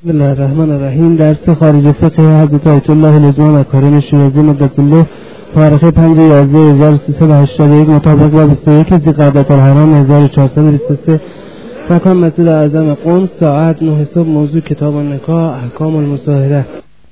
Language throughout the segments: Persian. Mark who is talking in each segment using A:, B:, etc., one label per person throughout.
A: بسم الله الرحمن الرحیم. درس خارج فقه حضرت آیت الله لزمان مکارم شیرازی مدت الله تاریخ 5/11/1381 مطابق با 21 ذی‌قعدة الحرام 1423 مکان مسجد اعظم قم. ساعت 9 صبح. موضوع کتاب النکاح، احکام المصاهره.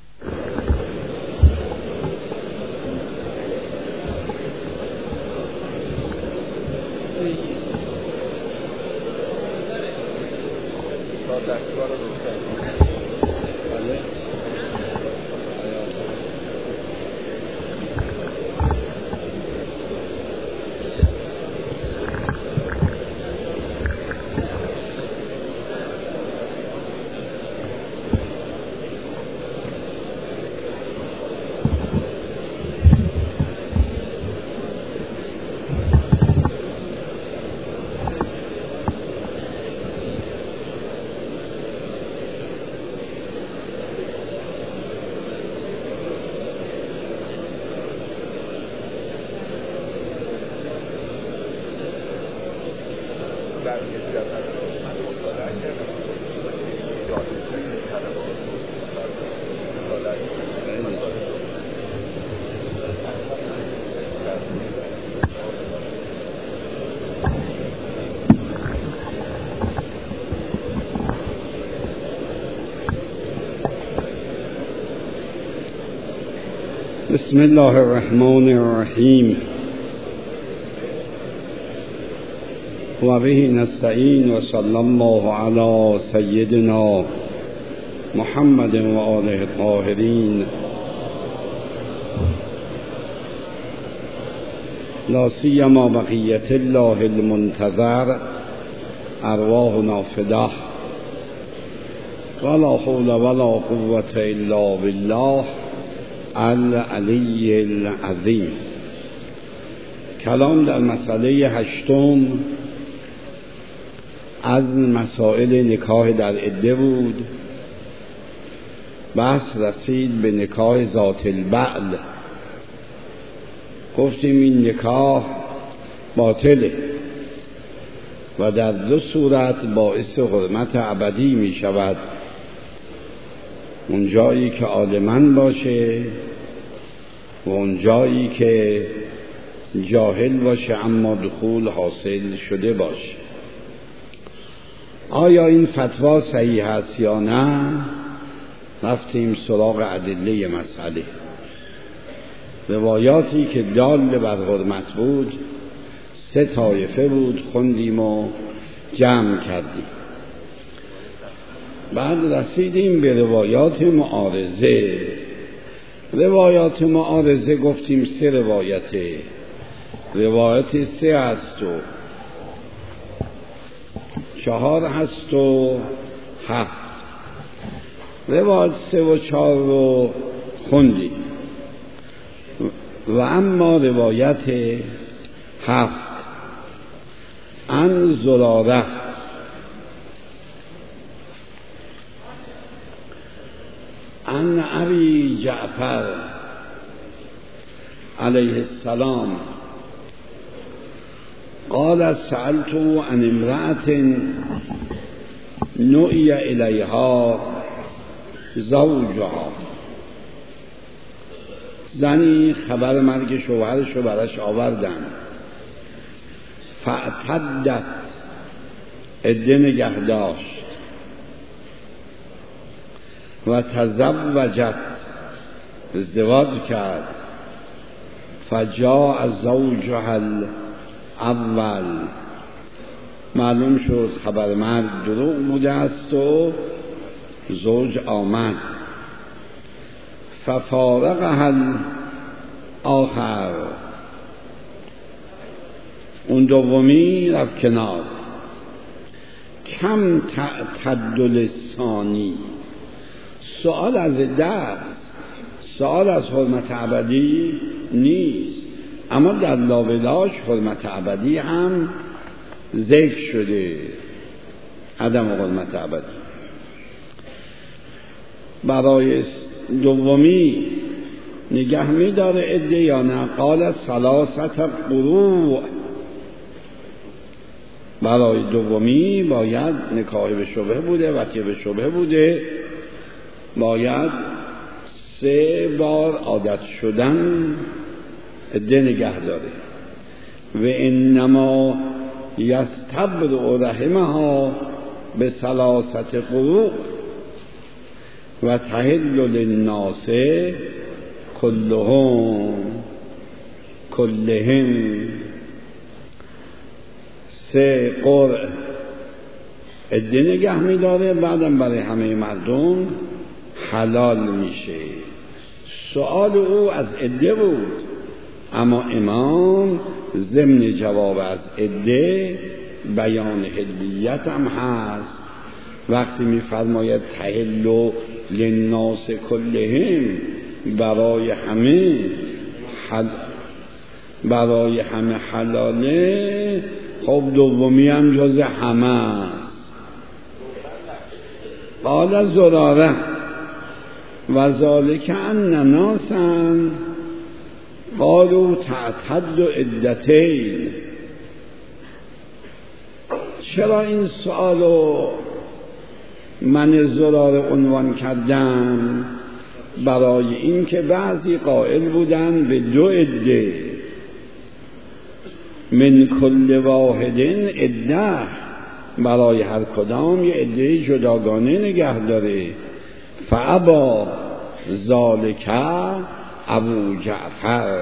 B: بسم الله الرحمن الرحیم و به نستعین و صلی الله علی سیدنا محمد و آله الطاهرین لا سیما بقیة الله المنتظر ارواحنا فداه ولا حول ولا قوة الا بالله العلی العظیم. کلام در مسئله 8 از مسائل نکاح در عده بود. بحث رسید به نکاح ذات البعل. گفتیم این نکاح باطله و در 2 صورت باعث حرمت ابدی می شود. اون جایی که عالماً باشه و اون جایی که جاهل باشه اما دخول حاصل شده باشه. آیا این فتوا صحیح است یا نه؟ رفتیم سراغ ادله مسئله. روایاتی که دال بر حرمت بود 3 طایفه بود، خوندیم و جمع کردیم. بعد رسیدیم به روایات معارضه. روایات معارضه گفتیم 3 روایته. روایت 3 است و 4 هست و 7. روایت 3 و 4 رو خوندیم و اما روایت 7 عن زراره عن ابی جعفر علیه السلام قال سألت عن امرأة نؤی الیها زوجها. زنی خبر مرگ شوهرش رو برش آوردن. فاعتدت، عده نگه داشت. و تزوجت، ازدواج کرد. فجاء زوجها الاول، معلوم شد خبر مرگ دروغ بوده است و زوج آمد. ففارقها الاخر، اون دومی رفت کنار. کم تعتد لسانی، سؤال از درس، سؤال از حرمت ابدی نیست، اما در لاولاش حرمت ابدی هم ذکر شده، عدم حرمت ابدی. برای دومی نگه می داره عده یا نه؟ قال 3 قروء، برای دومی باید نکاح به شبهه بوده، وطیه به شبهه بوده باید 3 بار عادت شدن عده نگه داره. و انما یستبرئ رحمها به 3 قروء و تحل للناس کلهم 3 قرء عده نگه می‌داره، بعدم برای همه مردم حلال میشه. سؤال او از عده بود، اما امام ضمن جواب از عده بیان حلیت هم هست. وقتی می‌فرماید تحل للناس کلهم، برای همه حلاله، خب دومی هم جز همه است. قال زراره و ذالک ان ناسا قالوا تعتد عدتین. چرا این سؤالو من زراره عنوان کردم؟ برای این که بعضی قائل بودن به 2 عده، من کل واحدن عده، برای هر کدام یه عده جداگانه نگه داره. فابا ذالک ابو جعفر،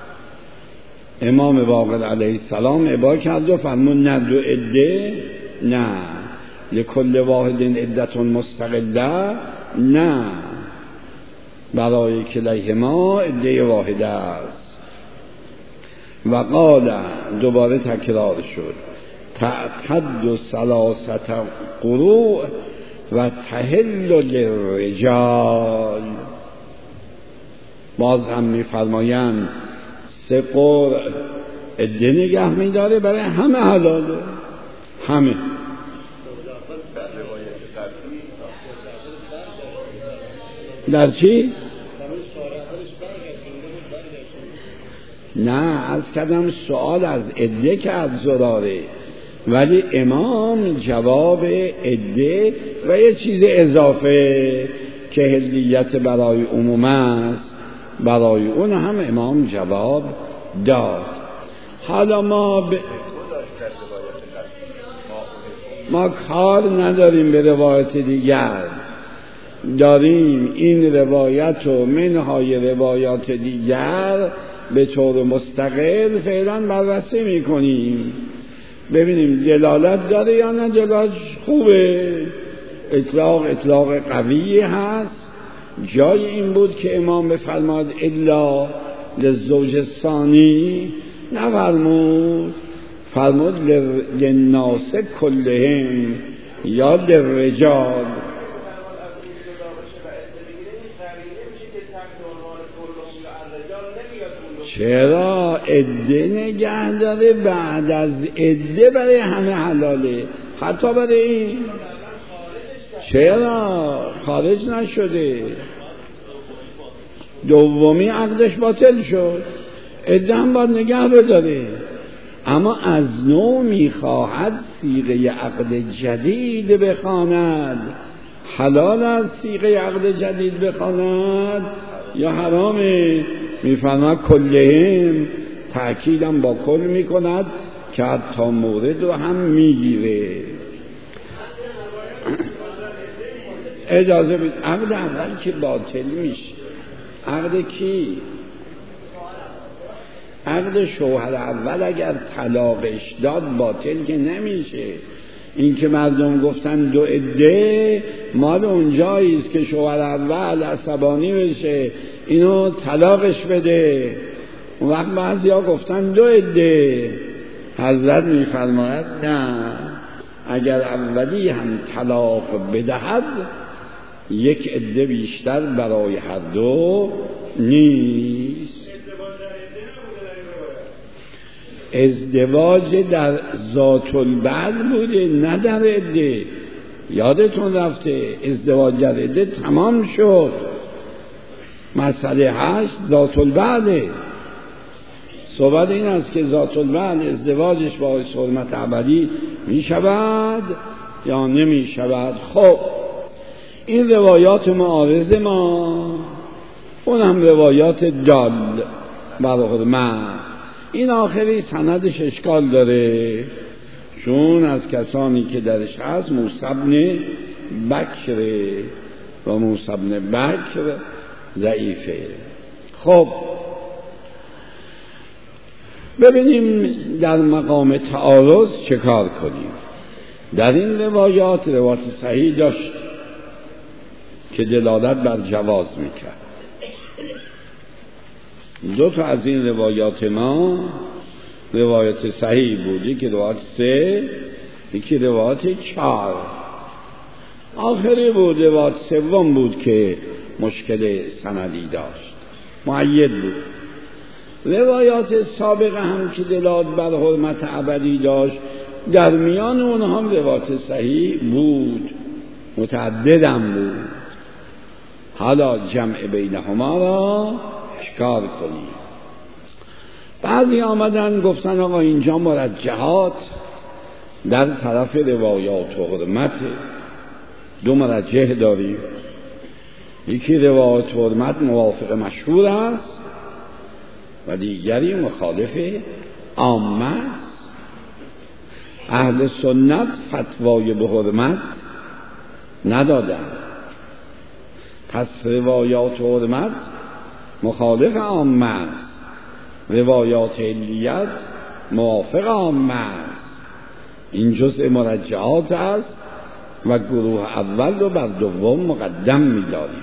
B: امام باقر علیه السلام ابا کرد و فرمود نه 2 عده، نه لکل واحدن عدت مستقله، نه برای کلیهما عده واحده است. و قال، دوباره تکرار شد، تعتد 3 قروء و تحل للرجال. باز هم می‌فرمایند 3 قرء عده نگه می‌داره، برای همه حلاله، همه. در چی؟ نه، از کدام سوال از عده که از زراره، ولی امام جواب عده و یه چیز اضافه که حلیت برای عموم است، برای اون هم امام جواب داد. حالا ما کار نداریم به روایت دیگر، داریم این روایت و منهای روایات دیگر به طور مستقل فعلا بررسی میکنیم، ببینیم دلالت داره یا نه. دلالت خوبه، اطلاق قوی هست. جای این بود که امام بفرماد الا للزوج الثانی، نفرمود، فرمود للناس کلهم یا للرجال. چرا عده نگه داره؟ بعد از عده برای همه حلاله، حتی برای این. چرا خارج نشده؟ دومی عقدش باطل شد، عده هم باید نگه بداره، اما از نو میخواهد صیغه عقد جدید بخواند. حلال از صیغه عقد جدید بخواند یا حرامه؟ میفرماید کلهم، تأکیدم با کل میکند که حتی مورد رو هم میگیره. اجازه بید، عقد اول که باطل میشه. عقد کی؟ عقد شوهر اول اگر طلاقش داد باطل که نمیشه. این که مردم گفتن 2 عده مال اونجاییست که شوهر اول عصبانی بشه اینو طلاقش بده. اون وقت بعضیا گفتن 2 عده. حضرت میفرماید نه، اگر اولی هم طلاق بدهد 1 عده بیشتر برای هر 2 نیست. ازدواج در ذات البعل بوده، نه در عده. یادتون رفته ازدواج در عده تمام شد. مسئله 8 ذات البعل. صحبت این است که ذات البعل ازدواجش با حرمت ابدی می شود یا نمی شود. خب این روایات معارض ما، اون هم روایات دال بر حرمت. این آخری سندش اشکال داره، چون از کسانی که درش هست موسی بن بکر و موسی بن بکر ضعیفه. خب ببینیم در مقام تعارض چه کار کنیم. در این روایات صحیح داشت که دلالت بر جواز میکرد. دو تا از این روایات ما روایت صحیح بود، یکی روایت 3 یکی روایت 4. آخری بود روایت 3 بود که مشکل سندی داشت، مؤید بود. روایات سابقه هم که دلالت بر حرمت ابدی داشت، در میان اونها هم روایت صحیح بود، متعددم بود. حالا جمع بینهما را چکار کنیم؟ بعضی آمدن گفتن آقا اینجا مرجحات در طرف روایات و حرمت. دو مرجح داریم، یکی روایات و حرمت موافق مشهور است و دیگری مخالف عامه است. اهل سنت فتوای به حرمت ندادن، پس روایات و حرمت مخالف عامه است، روایات علیت موافق عامه است. این جزء مرجحات است و گروه اول رو بر دوم مقدم می‌داریم.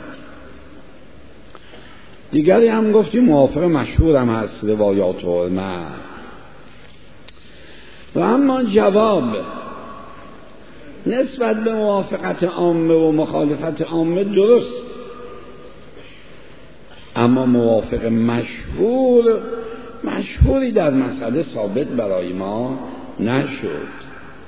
B: دیگری هم گفتیم موافق مشهور هم هست روایات و حرمت. و اما جواب نسبت به موافقت عامه و مخالفت عامه درست، اما موافق مشهوری در مسئله ثابت برای ما نشد.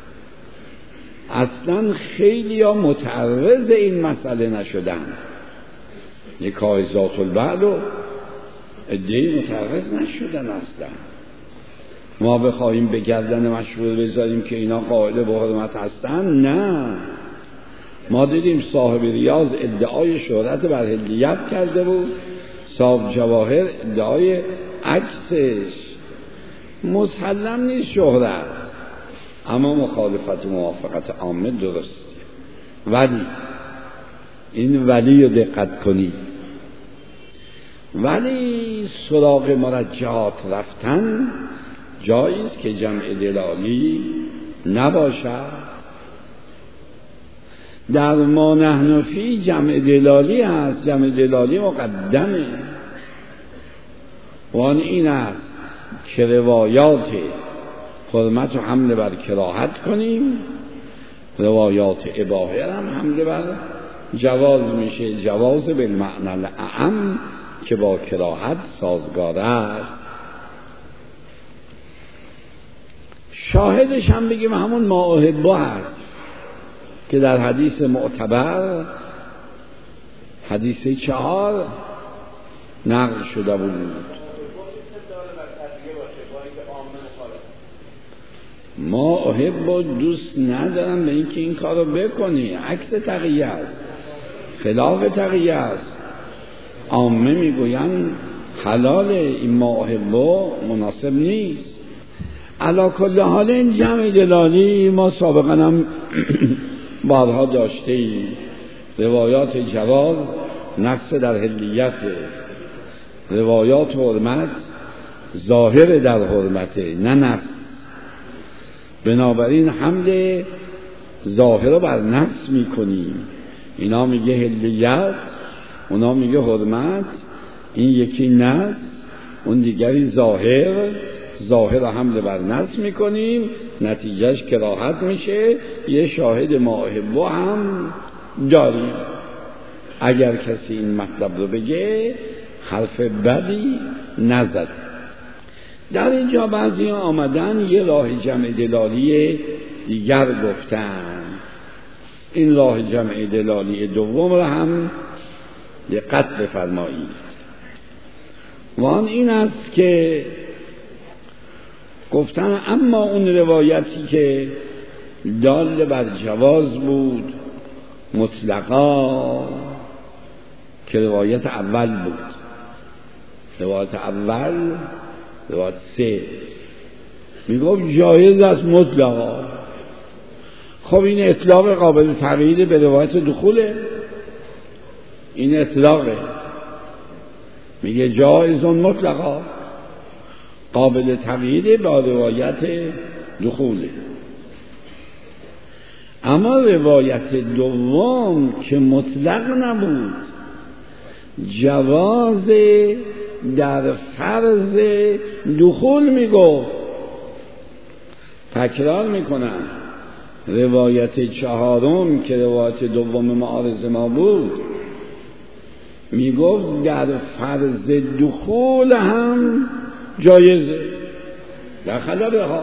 B: اصلا خیلی ها متعرض این مسئله نشدن. نکاح ذات البعل و عده‌ای متعرض نشدن اصلا. ما بخواهیم به گردن مشهور بذاریم که اینا قائل به حرمت هستن، نه. ما دیدیم صاحب ریاض ادعای شهرت بر حلیت کرده بود، صاحب جواهر ادعای عکسش. مسلم نیست شهرت، اما مخالفت و موافقت عامه درست. ولی این ولی رو دقت کنید، ولی سراغ مرجحات رفتن جایز که جمع دلالی نباشد. در ما نحن فی جمع دلالی هست، جمع دلالی مقدمه. وان این است که روایات حرمت و حمل بر کراهت کنیم، روایات اباحه هم حمل بر جواز میشه، جواز بالمعنی الاعم که با کراهت سازگار است. شاهدش هم بگیم همون ما احبه هست که در حدیث معتبر، حدیث 4 نقل شده بود. ما احب و دوست ندارم به اینکه این کارو بکنی، عکس تقیه است، خلاف تقیه است. عامه میگوین حلاله، این ما احب و مناسب نیست. علا کل حال این جمع دلالی ما سابقا هم بارها داشته ایم. روایات جواز نقص در حلیت، روایات حرمت ظاهر در حرمت نه نقص. بنابراین حمل ظاهر رو بر نقص میکنیم. اینا میگه حلیت، اونا میگه حرمت، این یکی نقص اون دیگری ظاهر رو حمل بر نقص میکنیم، نتیجهش کراهت میشه. یه شاهد ماهبو هم داریم. اگر کسی این مطلب رو بگه حرف بدی نزد. در اینجا بعضی آمدن یه راه جمع دلالی دیگر گفتن. این راه جمع دلالی دوم را هم دقت بفرمایید. وان این است که گفتن اما اون روایتی که دال بر جواز بود مطلقا که روایت اول بود. روایت اول روایت 3 میگفت جایز است مطلقا. خب این اطلاق قابل تغییر به روایت دخوله، این اطلاقه، میگه جایز مطلقا قابل تغییر با روایت دخوله. اما روایت دوم که مطلق نبود، جواز در فرض دخول میگفت. تکرار میکنم، روایت 4 که روایت دوم معارض ما بود میگفت در فرض دخول هم جایزه، دخل بها.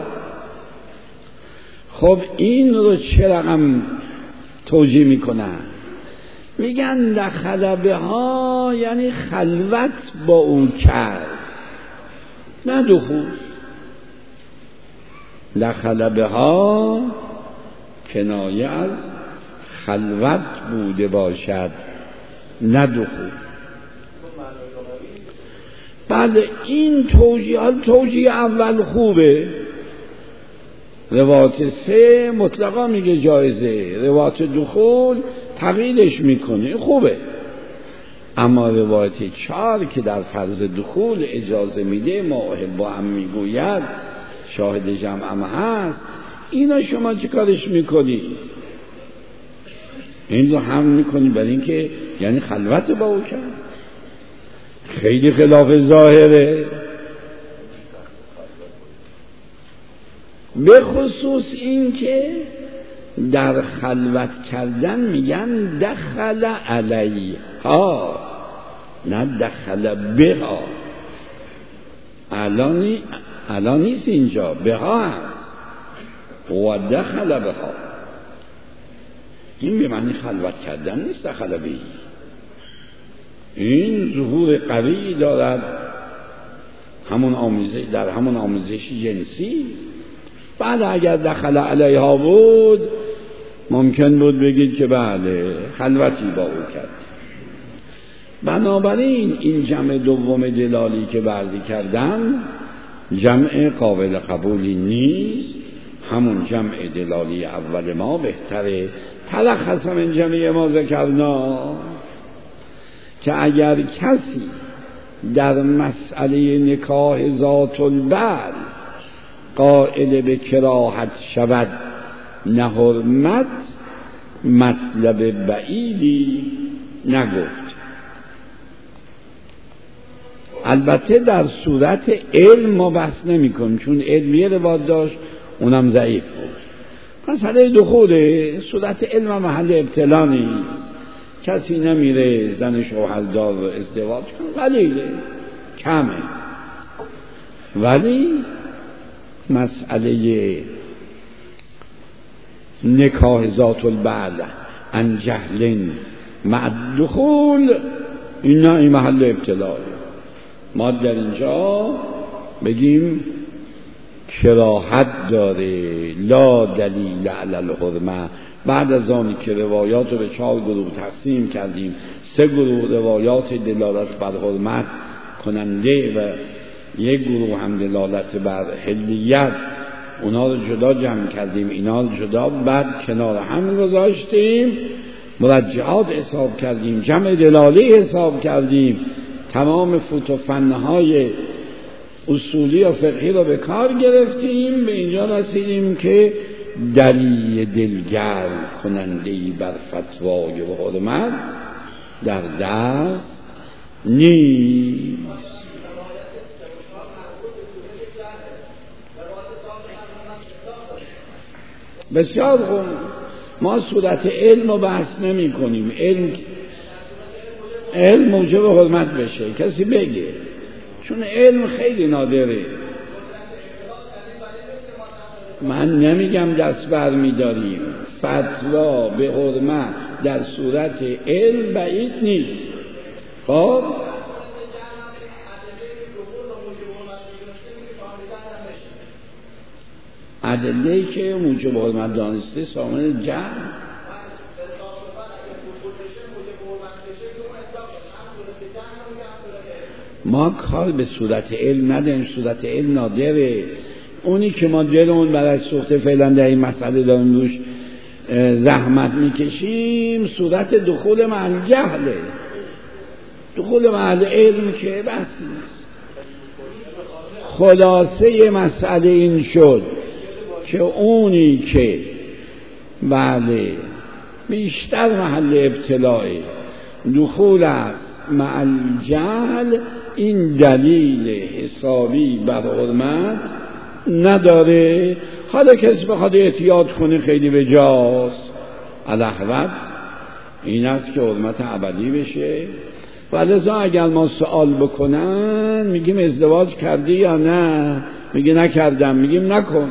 B: خب این رو چه رقم توجیه میکنن؟ میگن دخل بها یعنی خلوت با اون کرد، نه دخول. دخل بها کنایه از خلوت بوده باشد، نه دخول. بله این توجیه اول خوبه. روایت 3 مطلقا میگه جایزه، روایت دخول تغییرش میکنه، خوبه. اما روایت 4 که در فرض دخول اجازه میده، موهب با هم میگوید، شاهد جمع هم هست، اینا شما چه کارش میکنید؟ این رو هم میکنید برای اینکه یعنی خلوت با او کرد، خیلی خلاف ظاهره. به خصوص این که در خلوت کردن میگن دخل علیها، نه دخل بها. الان نیست اینجا، بها هست و دخل بها. این به معنی خلوت کردن نیست دخل بهی. این ظهور قوی دارد در همون آمیزش جنسی. بعد اگر دخل علیها بود ممکن بود بگید که بله خلوتی با او کرد. بنابراین این جمع دوم دلالی که بعضی کردن جمع قابل قبولی نیست. همون جمع دلالی اول ما بهتره. تلخص من جمعی ما ذکرنا که اگر کسی در مسئله نکاح ذات البال قائل به کراهت شود، نه حرمت، مطلب بعیدی نگفت. البته در صورت علم ما بحث نمی کنیم، چون علمیه روایت داشت اونم ضعیف بود. مسئله دخوله، صورت علم محل ابتلا نیست. کسی نمیره زن شوهردار رو ازدواج کنه، قلیله، کمه. ولی مسئله نکاح ذات البال عن جهل مع الدخول اینا این محل ابتلاه. ما در اینجا بگیم کراهت داره، لا دلیل علی الحرمه. بعد از آنی که روایات رو به 4 گروه تقسیم کردیم، 3 گروه روایات دلالت بر حرمت کننده و 1 گروه هم دلالت بر حلیت، اونا رو جدا جمع کردیم، اینا رو جدا بعد کنار هم گذاشتیم، مرجعات حساب کردیم، جمع دلالی حساب کردیم، تمام فوت و فنهای اصولی و فقهی رو به کار گرفتیم. به اینجا رسیدیم که دلیل دلگرم کننده‌ای بر فتوای و حرمت در دست نیست. بسیار خوب. ما صورت علم رو بحث نمی کنیم. علم موجب حرمت بشه کسی بگه، چون علم خیلی نادره. من نمیگم دست بر می‌داریم، فتوا به حرمت در صورت علم بعید نیست. خب ادله‌ای که موجب حرمت دانسته سامن جمع ما کار به صورت علم نداریم، صورت علم نادره. اونی که ما دلمون برای سوخته فعلا در این مسئله داریم روش زحمت میکشیم، صورت دخول محل جهله. دخول محل علم که بحثی نیست. خلاصه مسئله این شد که اونی که بله بیشتر محل ابتلاء دخول است محل جهل، این دلیل حسابی بر حرمت نداره. حالا کسی بخواد احتیاط کنه خیلی به جاست. الاحوط این است که حرمت ابدی بشه. ولذا اگر ما سوال بکنن میگیم ازدواج کردی یا نه، میگه نکردم، میگیم نکن.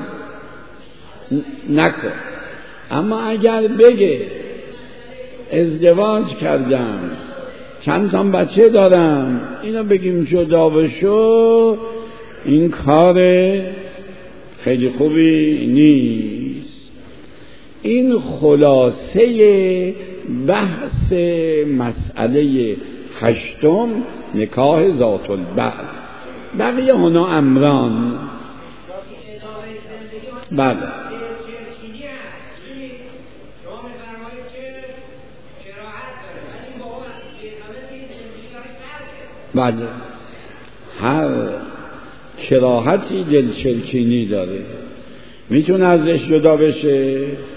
B: اما اگر بگه ازدواج کردم چند تا بچه دارم، اینو بگیم جدا بشو، این کار خیلی خوبی نیست. این خلاصه بحث مسئله 8 نکاح ذات البعل. بقیه هنا امران. بله بله، هر کراهتی دلچرکینی داره، میتونه ازش جدا بشه.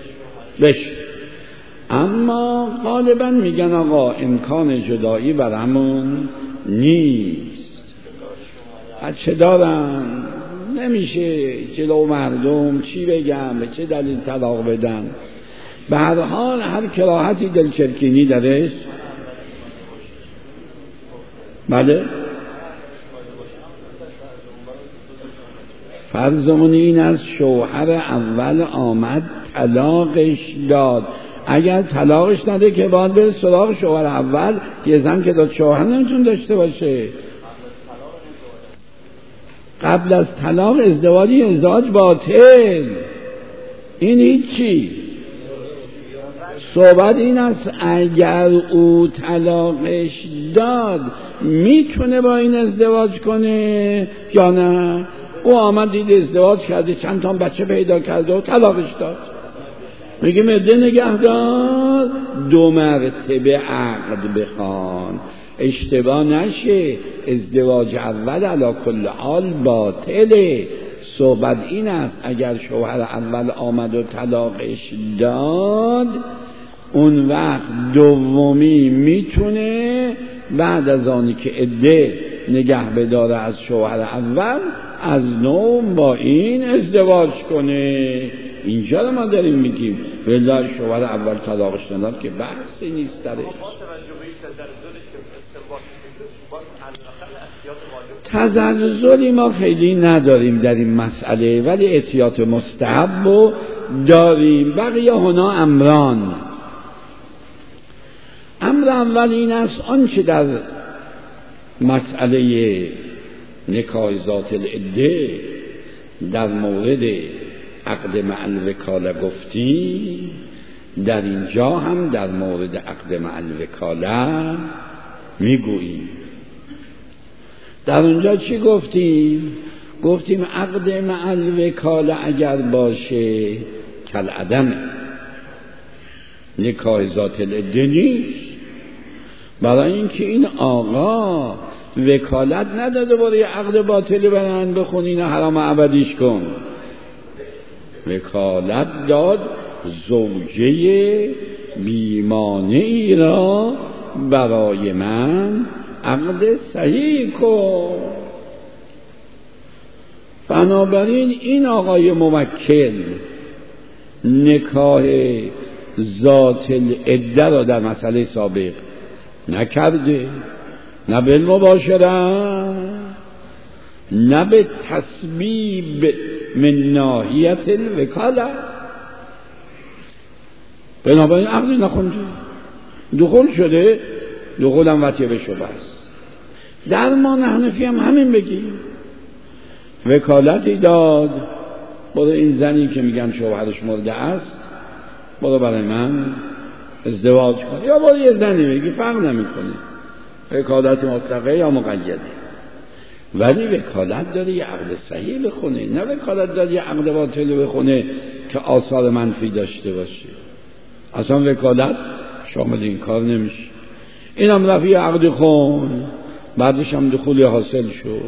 B: اما غالبا میگن آقا امکان جدایی برامون نیست، بچه دارن، نمیشه جلو مردم چی بگم، به چه دلیل طلاق بدن. به هر حال هر کراهتی دلچرکینی درش. بله فرضمون این از شوهر اول آمد طلاقش داد، اگر طلاقش نده که باید بره سراغ شوهر اول. یه زن که داد شوهر نمیتون داشته باشه. قبل از طلاق ازدواج باطل، این هیچی. صحبت این است اگر او طلاقش داد میتونه با این ازدواج کنه یا نه. او آمد دید ازدواج کرده، چند تا بچه پیدا کرده و طلاقش داد، میگه مده نگهدار 2 مرتبه عقد بخوان، اشتباه نشه. ازدواج اول علی کل حال باطله. صحبت این است اگر شوهر اول آمد و طلاقش داد، اون وقت دومی میتونه بعد از آنی که عده نگه بداره از شوهر اول، از نو با این ازدواج کنه. اینجا رو ما داریم میگیم ولای شوهر اول طلاقش نداد که بحثی نیست درش. تزلزلی ما خیلی نداریم در این مسئله، ولی احتیاط مستحب رو داریم. بقیه هنا امران. امر اول این است آنچه در مسئله نکاح ذات العده در مورد عقد مع الوکاله گفتی، در اینجا هم در مورد عقد مع الوکاله میگوییم. در اونجا چی گفتیم؟ گفتیم عقد مع الوکاله اگر باشه کل عدم، نکاح ذات العده نیست. برای اینکه این آقا وکالت نداده برای عقد باطل برن بخونین حرام ابدیش کن. وکالت داد زوجه بیمانعی را برای من عقد صحیح کن. بنابراین این آقای موکل نکاح ذات العده را در مسئله سابق نکرده، نه بالمباشره نه به تسبیب من ناحیت الوکاله. بنابراین عقدی نخونده، دخول شده، دخولم وطیه شده است. در ما حنفی هم همین بگیم، وکالتی داد برای این زنی که میگن شوهرش مرده است، برو برای من ازدواج کن، یا برای یه زنی میگی فرق نمیکنه، وکالت مطلقه یا مقیده. ولی وکالت داره یه عقد صحیح بخونه، نه وکالت داره یه عقد باطل بخونه که آثار منفی داشته باشه. اصلا وکالت شامل این کار نمیشه. اینم رفت یه عقد خون، بعدش هم دخولی حاصل شد،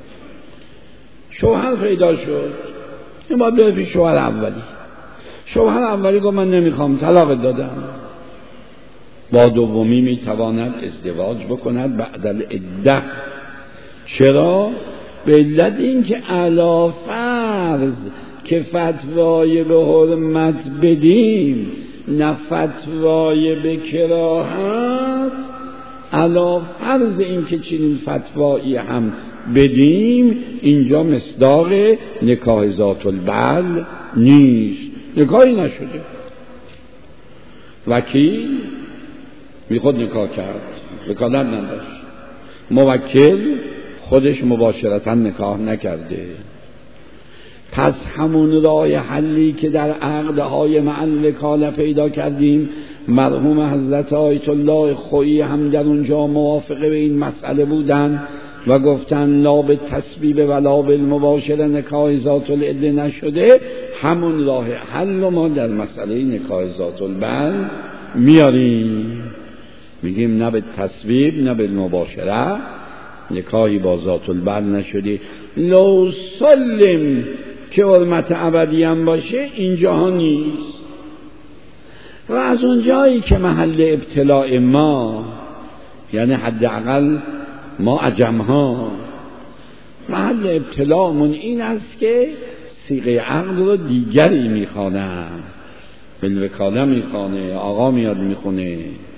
B: شوهر پیدا شد، این باید بره پیش شوهر اولی. شوهر اولی گفت من نمیخوام، طلاق دادم. با دومی میتواند ازدواج بکند بعد العده. چرا؟ به علت این که علی فرض که فتوای به حرمت بدیم نه فتوای به کراهت، علی فرض این که چنین فتوایی هم بدیم، اینجا مصداق نکاح ذات البل نیست، نکاحی نشده. وکیل بی خود نکاح کرد، وکالت نداشت. موکل خودش مباشرتا نکاح نکرده. پس همون راه حلی که در عقدهای مع الوکاله پیدا کردیم، مرحوم حضرت آیت الله خویی هم در اونجا موافقه به این مسئله بودن و گفتن لا به تسبیب ولا بالمباشره نکاح ذات العده نشده. همون راه حل ما در مسئله نکاح ذات البل میاریم، میگیم نه به تسبیب نه به مباشره نکاحی با ذات البل نشده. لو سلم که حرمت ابدی هم باشه اینجا نیست. و از اون جایی که محل ابتلاء ما، یعنی حداقل ما عجم‌ها، محل ابتلاءمون این است که صیغه عقد رو دیگری میخوانه، بالوکاله میخوانه، آقا میاد میخونه،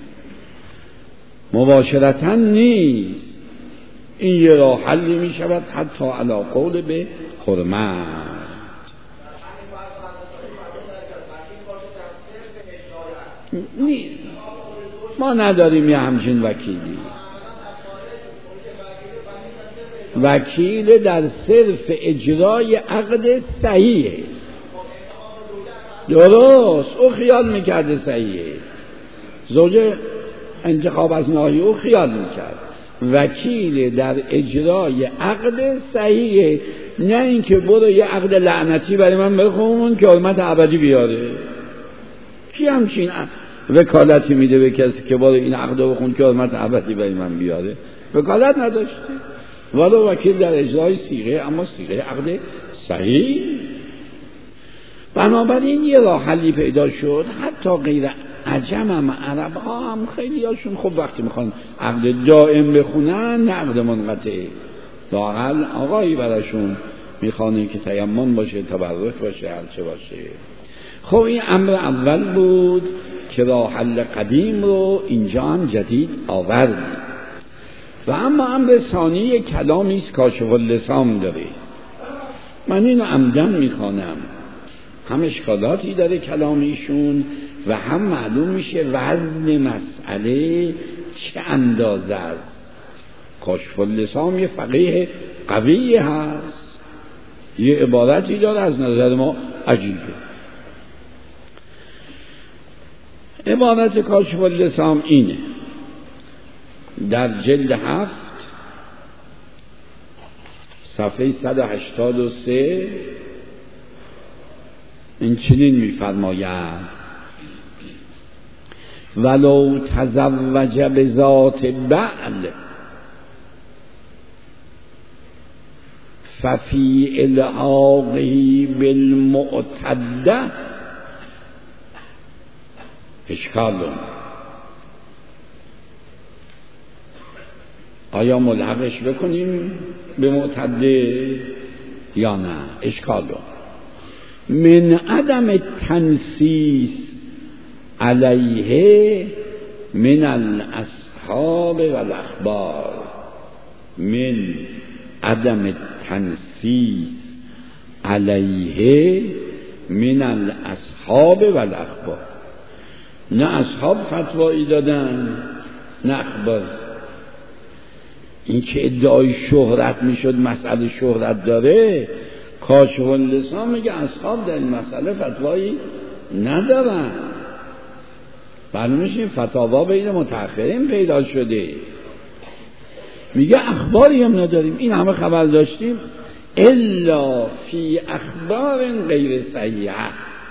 B: مباشرتا نیست. این یه راه حلی میشود حتی علی قول به حرمت. نیست، ما نداریم یه همچین وکیلی. وکیل در صرف اجرای عقد صحیحه، درست، او خیال میکرده صحیحه، زوجه انتخاب از ناحیه او خیال میکرد. وکیل در اجرای عقد صحیحه، نه اینکه برو یه عقد لعنتی برای من بخون که حرمت ابدی بیاره. کی همچین وکالتی میده به کسی که برو این عقد بخون که حرمت ابدی برای من بیاره؟ وکالت نداشته. ولو وکیل در اجرای صیغه، اما صیغه عقد صحیح. بنابراین یه راه حلی پیدا شد. حتی غیر عجم هم عرب ها هم خیلی هاشون خب وقتی میخوان عقد دائم بخونن نه عقد منقطع، لااقل آقایی براشون میخوانه که تیمم باشه، تبرک باشه، هرچه باشه. خب این امر اول بود که راه حل قدیم رو اینجا هم جدید آوردیم. و اما امر ثانی کلامی است کاشف اللسان داره. من اینو عمدن میخوانم، هم اشکالاتی داره کلامیشون و هم معلوم میشه وزن مسئله چه اندازه است. کاشف اللسان یه فقیه قوی هست، یه عبارتی داره از نظر ما عجیبه. عبارت کاشف اللسان اینه، در جلد 7 صفحه 183 این چنین می‌فرماید: ولو تزوج بذات بعل ففی الحاقه بالمعتده اشکال. آیا ملحقش بکنیم به معتده یا نه؟ اشکال. من عدم تنسیس علیه من الاصحاب والاخبار، من عدم تنسیس علیه من الاصحاب والاخبار. نه اصحاب فتوایی دادن نه اخبار. این که ادعای شهرت میشد، مسئله شهرت داره، کاشف اللسان میگه اصحاب در این مسئله فتوایی ندارن. معلومش این فتاوا بین متأخرین پیدا شده. میگه اخباری هم نداریم، این همه خبر داشتیم الا فی اخبار غیر صحیحه،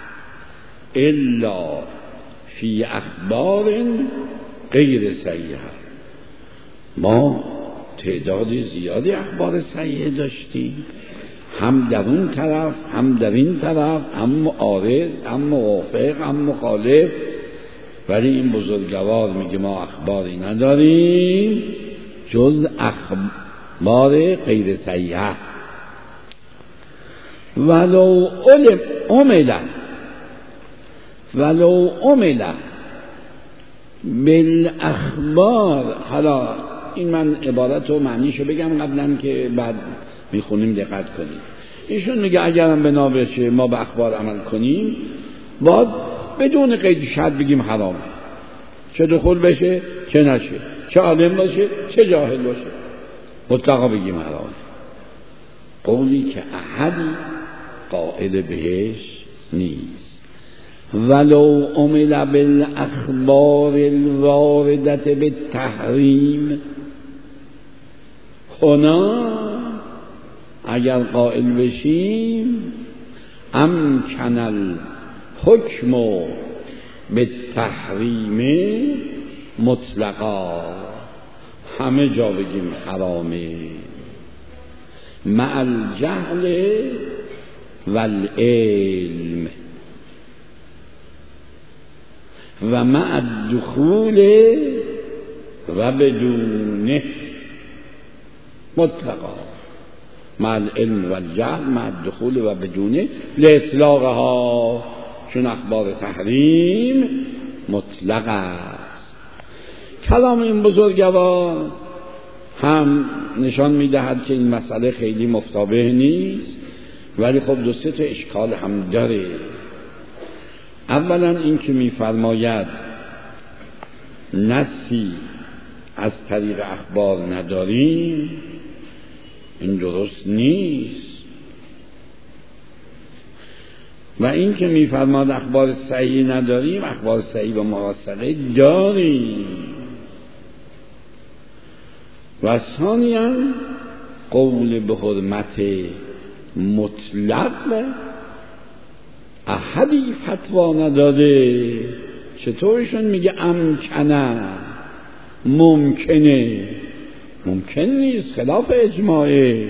B: الا فی اخبار غیر صحیحه. ما تعداد زیادی اخبار صحیحه داشتیم، هم در اون طرف هم در این طرف، هم معارض هم موافق هم مخالف، ولی این بزرگوار میگه ما اخباری نداریم جز اخبار غیر صحیحه. ولو عمل بالاخبار. حالا این من عبارت و معنیشو بگم قبلا که بعد میخونیم دقت کنیم. ایشون میگه اگرم بنا بشه ما به اخبار عمل کنیم باید بدون قید شرط بگیم حرام، چه دخول بشه چه نشه، چه عالم باشه چه جاهل باشه، مطلقا بگیم حرام. قولی که احدی قائل بهش نیست. ولو عمل بالاخبار الواردت بالتحریم، هنا اگر قائل بشیم امکن الحکم بالتحریم مطلقا، همه جا بگیم حرامه، مع الجهل والعلم و مع الدخول و بدونه، مطلقا مع العلم و الجهل مع الدخول و بدونه لاطلاقها، چون اخبار تحریم مطلق است. کلام این بزرگوار هم نشان میدهد که این مسئله خیلی مفتابه نیست، ولی خب دو سه تا اشکال هم داره. اولا این که میفرماید نصی از طریق اخبار نداریم، این درست نیست. و این که میفرماید اخبار صحیح نداریم، اخبار صحیح و موثقه داریم. و ثانیاً قول به حرمت مطلق احدی فتوا نداده. چطورشون میگه امکنه، ممکنه، ممکن نیست، خلاف اجماعه.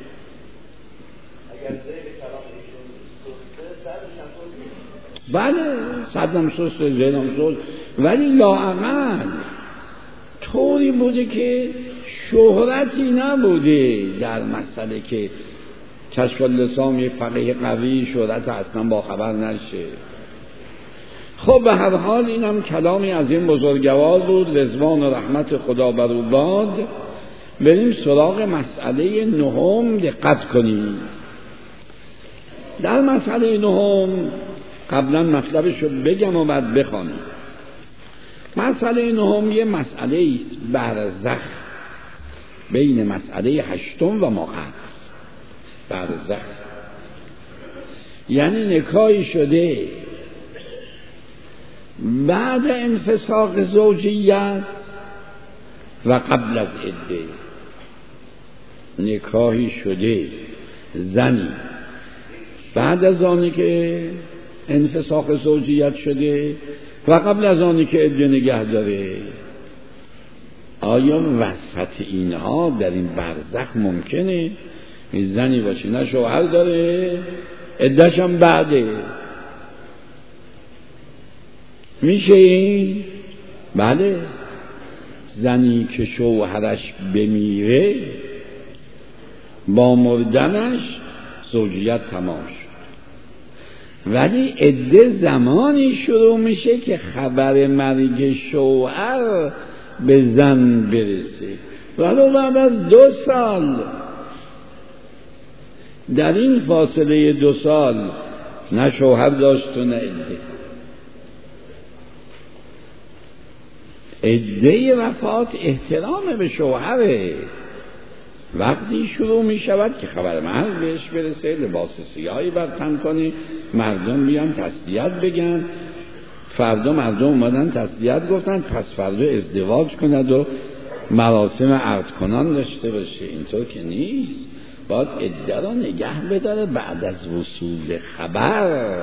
B: بله صدم سست زیدم سست، ولی لااقل طوری بوده که شهرتی نبوده در مسئله که کشف اللسان یه فقیه قوی شهرت اصلا با خبر نشه. خب به هر حال اینم کلامی از این بزرگوار بود، رضوان و رحمت خدا بر او باد. بریم سراغ مسئله نهم، دقت کنید. در مسئله نهم قبلا مطلبشو بگم و بعد بخوانیم. مسئله نهم یه مسئله است برزخ بین مسئله هشتم و ما قبل. برزخ یعنی نکاحی شده بعد انفساق زوجیت و قبل از عده. نکاحی شده زنی بعد از آنی که انفساق زوجیت شده و قبل از آنی که عده نگه داره. آیا وسط اینها در این برزخ ممکنه این زنی باشه نه شوهر داره عده‌ش هم بعده؟ میشه این؟ بله. زنی که شوهرش بمیره با مردنش زوجیت تمام شد، ولی عده زمانی شروع میشه که خبر مرگ شوهر به زن برسه، ولو بعد از 2 سال. در این فاصله 2 سال نه شوهر داشت و نه عده. عده وفات احترام به شوهره. وقتی شروع می شود که خبر مرگ بهش برسه، لباس سیاهی بر تن کنه، مردم بیان تسلیت بگن، فردا مردم اومدن تسلیت گفتن، پس فردا ازدواج کند و مراسم عقد کنان داشته باشه. اینطور که نیست، باید عده را نگه بداره بعد از وصول خبر.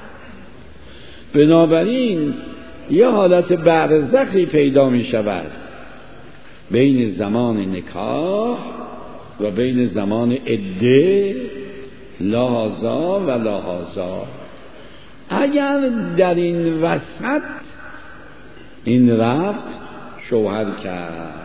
B: بنابراین یه حالت برزخی پیدا می شود بین زمان نکاح و بین زمان عده، لحاظا و لحاظا. اگر در این وسط این رفت شوهر کرد،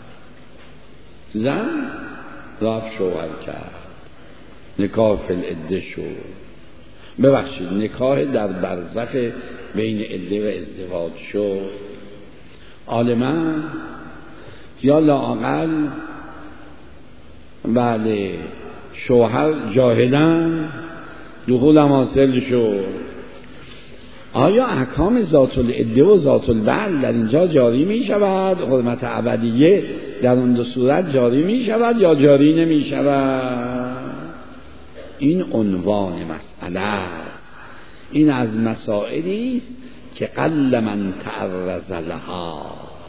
B: زن رفت شوهر کرد، نکاح فی العده شد، ببخشید نکاح در برزخ بین عده و ازدواج شد، عالما یا لااقل بله شوهر جاهلا دخول حاصل شد. آیا احکام ذات العده و ذات البعل در اینجا جاری می شود؟ حرمت ابدیه در اون دو صورت جاری می شود یا جاری نمی شود؟ این عنوان مسئله است. این از مسائلی است که قل من تعرض لها،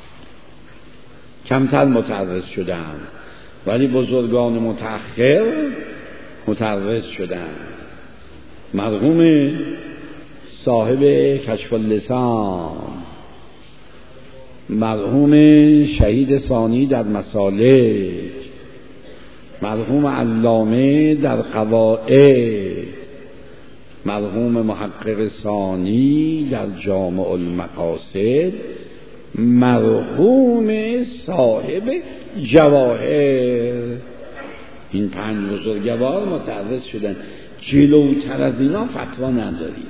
B: کمتر متعرض شدند، ولی بزرگان متأخر متعرض شدند. مرحوم صاحب کشف اللسان، مرحوم شهید ثانی در مسالک، مرحوم علامه در قواعد، مرحوم محقق ثانی در جامع المقاصد، مرحوم صاحب جواهر، این 5 بزرگوار متعرض شدن. جلوتر از اینا فتوا نداریم.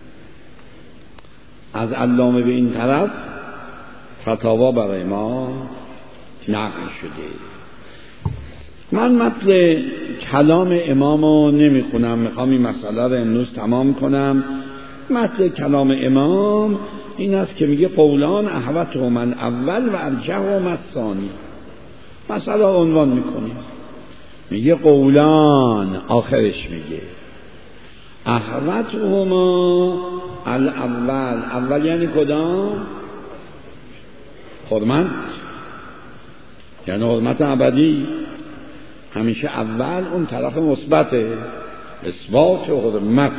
B: از علامه به این طرف فتاوا برای ما نقل شده. من متن کلام امامو نمی خونم، میخوام این مسئله رو امروز تمام کنم. متن کلام امام این است که میگه قولان احوطهما الاول و ارجحهما الثانی. مسئله عنوان میکنیم، میگه قولان، آخرش میگه احوطهما الاول. اول یعنی کدام؟ حرمت، یعنی حرمت ابدی. همیشه اول اون طرف مثبته، اثبات حرمت.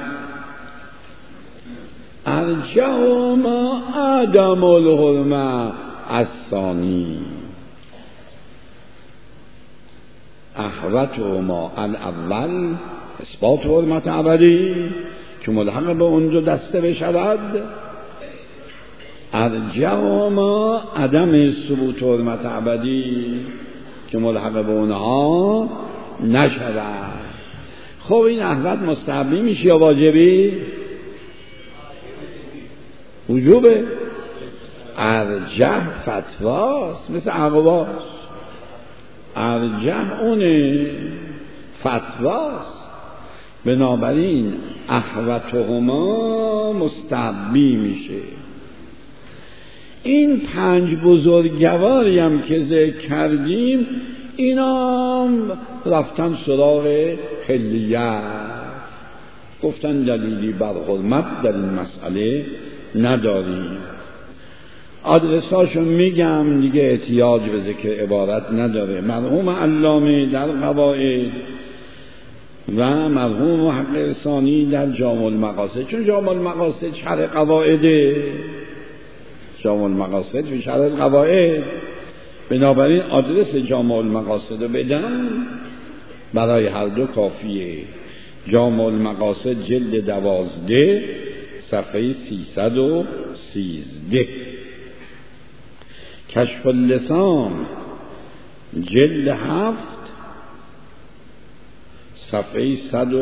B: ارجحهما عدم الحرمه الثانی. احوطهما الاول اثبات حرمت ابدی که ملحق به اون دو دسته بشود، ارجحهما عدم ثبوت حرمت ابدی که ملحق به اونها نشود. خب این احوط مستحبی میشه یا واجبی؟ وجوبه. ارجح فتواست، مثل اقواس. ارجح اونه، فتواست. بنابراین احوطهما مستحبی میشه. این 5 بزرگواری هم که ذکر کردیم، اینا رفتن سراغ حلیت، گفتن دلیلی بر حرمت در این مسئله نداریم. آدرساشو میگم دیگه، احتیاج به ذکر عبارت نداره. مرحوم علامه در قواعد و مرحوم محقق ثانی در جامع المقاصد، چون جامع المقاصد شرح قواعده، جامع المقاصد و شرح قواعد، بنابراین آدرس جامع المقاصد رو بدم برای هر دو کافیه. جامع المقاصد جلد 12 صفحه 313. کشف اللسان جلد 7 صفحه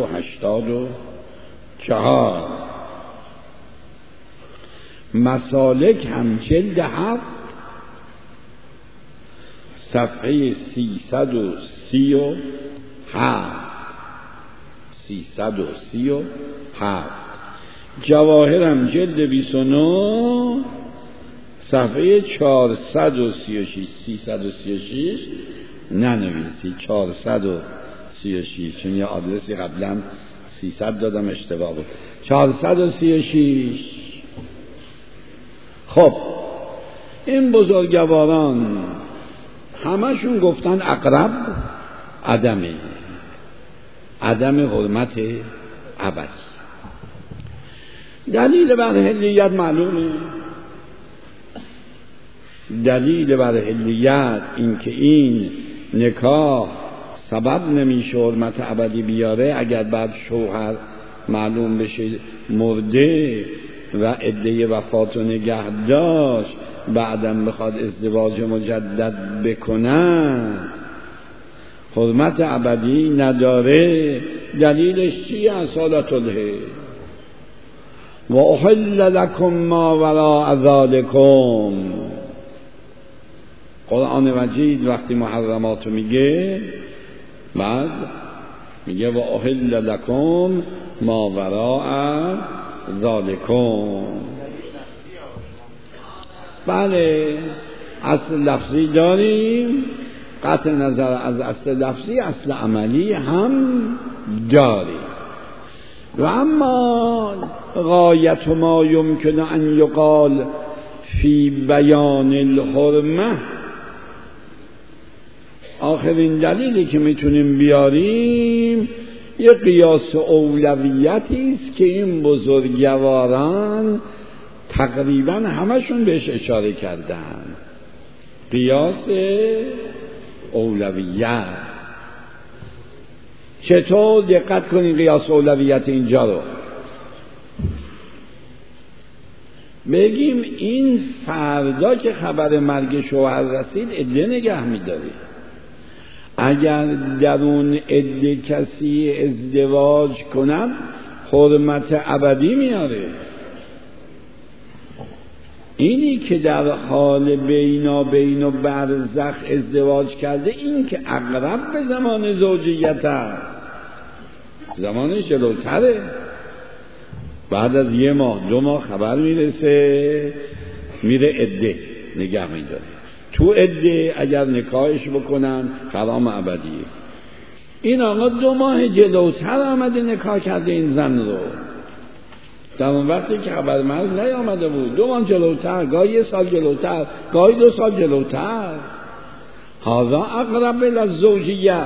B: 184. مسالک هم جلد 7 صفحه 337. جواهرم جلد 29 صفحه 436. 336 ننویسی، 436، چون یه آدرسی قبلا 300 دادم اشتباه بود. 436. خب این بزرگواران همشون گفتن اقرب عدم حرمت ابدی. دلیل بر حلیت معلومه. دلیل بر حلیت این که این نکاح سبب نمیشه حرمت ابدی بیاره اگر بعد شوهر معلوم بشه مرده و عده وفات و نگه داشت، بعدم بخواد ازدواج مجدد بکنن حرمت ابدی نداره. دلیلش چیه؟ اصالت الحیل و احل لکم ما وراء ذالکم. قرآن مجید وقتی محرماتو میگه بعد میگه و احل لکم ما وراء ذالکم. بله اصل لفظی داریم، قطع نظر از اصل لفظی اصل عملی هم داریم. و اما غایت ما یمکن ان یقال فی بیان الحرمه، آخرین دلیلی که میتونیم بیاریم یه قیاس اولویتی است که این بزرگواران تقریبا همشون بهش اشاره کردن. قیاس اولویت. چطور؟ دقت کنین قیاس اولویت اینجا رو. بگیم این فردا که خبر مرگ شوهر رسید عده نگه می‌داری. اگر در اون عده کسی ازدواج کند حرمت ابدی میاره. اینی که در حال بینابین و برزخ ازدواج کرده این که اقرب به زمان زوجیت است، زمانش جلوتره. بعد از 1 ماه 2 ماه خبر میرسه میره عده نگه میداره. تو عده اگر نکاحش بکنن حرام ابدیه. این آقا 2 ماه جلوتر آمده نکاح کرده این زن رو، در اون وقتی که خبر مرگ نیامده بود 2 ماه جلوتر، گاهی 1 سال جلوتر، گاهی 2 سال جلوتر. هذا اقرب للزوجیه.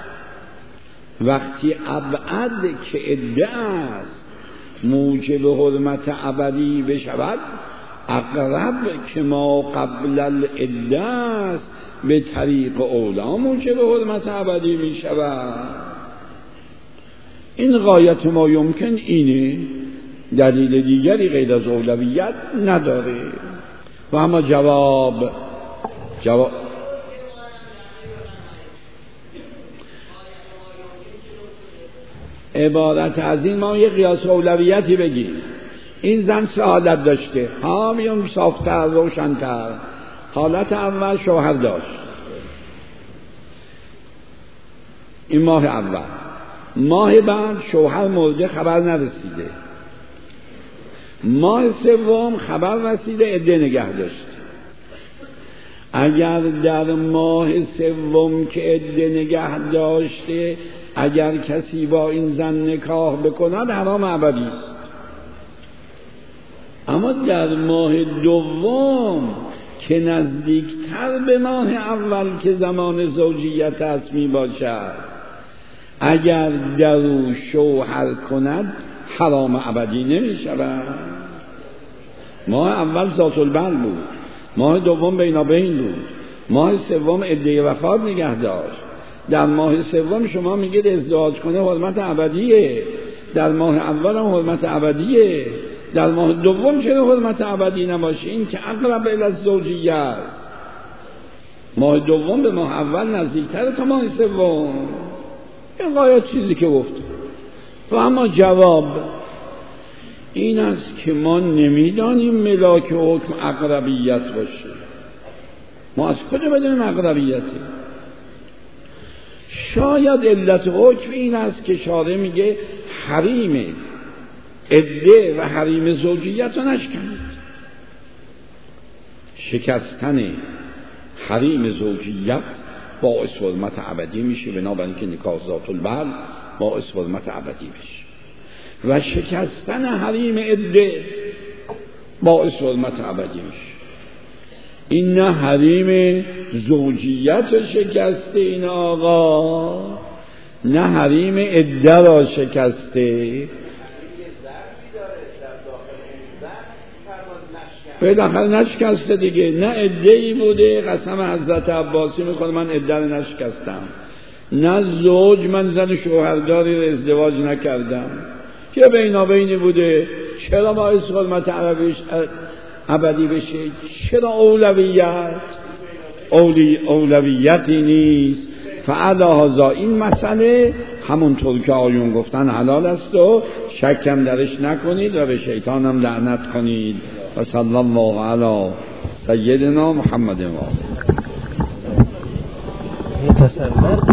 B: وقتی ابعد که عده است موجب حرمت ابدی بشود، اقرب که ما قبل العده است به طریق اولا موجب حرمت ابدی می شود. این غایت ما یمکن اینه، دلیل دیگری غیر از اولویت نداره. و اما جواب عبارت از این ما یه قیاس اولویتی بگیم. این زن 3 حالت داشته، میام صافتر روشنتر. حالت اول شوهر داشت، این ماه اول. ماه بعد شوهر مرده خبر نرسیده. ماه 3 خبر رسیده عده نگه داشت. اگر در ماه 3 که عده نگه داشته اگر کسی با این زن نکاح بکند حرام ابدی است. اما در ماه 2 که نزدیکتر به ماه اول که زمان زوجیت است می باشد، اگر در او شوهر کند حرام ابدی نمی شود. ماه اول ذات البل بود، ماه 2 بینابین بود، ماه 3 عده وفات نگه داشت. در ماه 3 شما میگید ازدواج کنه حرمت ابدیه، در ماه اول هم حرمت ابدیه، در ماه 2 چرا حرمت ابدی نباشه؟ این که اقرب الی الزوجیه است. ماه 2 به ماه اول نزدیکتره تا ماه 3. این غایت چیزی که گفت. و اما جواب این است که ما نمیدانیم ملاک حکم اقربیت باشه. ما از کجا بدونیم اقربیته؟ شاید علت حکم این است که شارع میگه حریم عده و حریم زوجیت رو نشکنید. شکستن حریم زوجیت باعث حرمت ابدی میشه، بنابراین که نکاح ذات البل باعث حرمت ابدی میشه. و شکستن حریم عده باعث حرمت ابدی میشه. این نه حریم زوجیت شکسته این آقا، نه حریم عده را شکسته. بالاخره نشکسته دیگه، نه عده‌ای بوده قسم حضرت عباسی میکنه من عده رو نشکستم، نه زوج من زن شوهرداری رو ازدواج نکردم، که بینابینی بوده. چرا باعث حرمت عربیش ابدی بشه؟ چرا اولویتی نیست؟ فعلا این مسئله همونطور که آیون گفتن حلال است و شکم درش نکنید و به شیطانم لعنت کنید. و صلی الله علی سیدنا محمد و آله.